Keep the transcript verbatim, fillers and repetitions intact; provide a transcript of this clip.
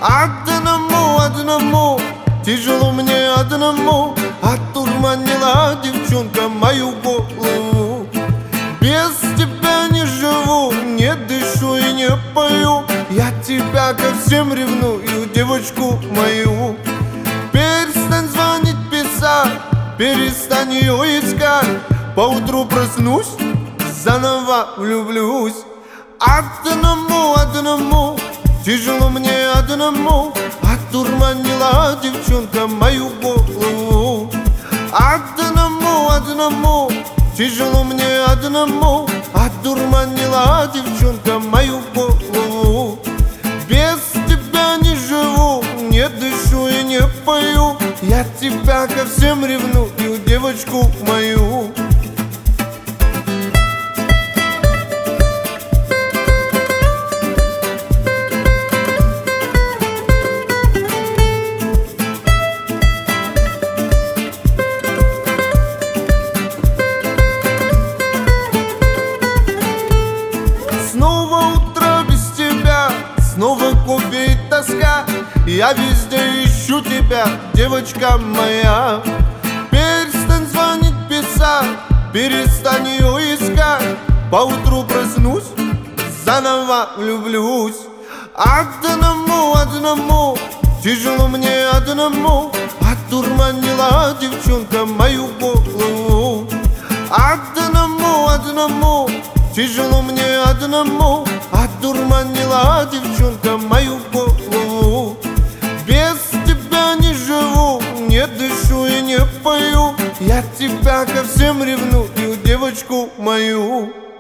Одному, одному, тяжело мне одному. Отурманила девчонка мою голову. Без тебя не живу, не дышу и не пою. Я тебя ко всем ревную, девочку мою. Перестань звонить, писать, перестань ее искать. Поутру проснусь, заново влюблюсь. Одному, одному, тяжело мне одному. Отурманила девчонка мою голову. Одному, одному, тяжело мне одному. Отурманила девчонка мою голову. Без тебя не живу, не дышу и не пою. Я тебя ко всем ревную, девочку мою. Снова утро без тебя, снова кофе и тоска. Я везде ищу тебя, девочка моя. Перестань звонить, писать, перестань ее искать. Поутру проснусь, заново влюблюсь. Одному, одному, тяжело мне одному. Отурманила девчонка мою голову. Одному, одному, тяжело мне одному. Отурманила девчонка мою голову. Без тебя не живу, не дышу и не пою. Я тебя ко всем ревную, девочку мою.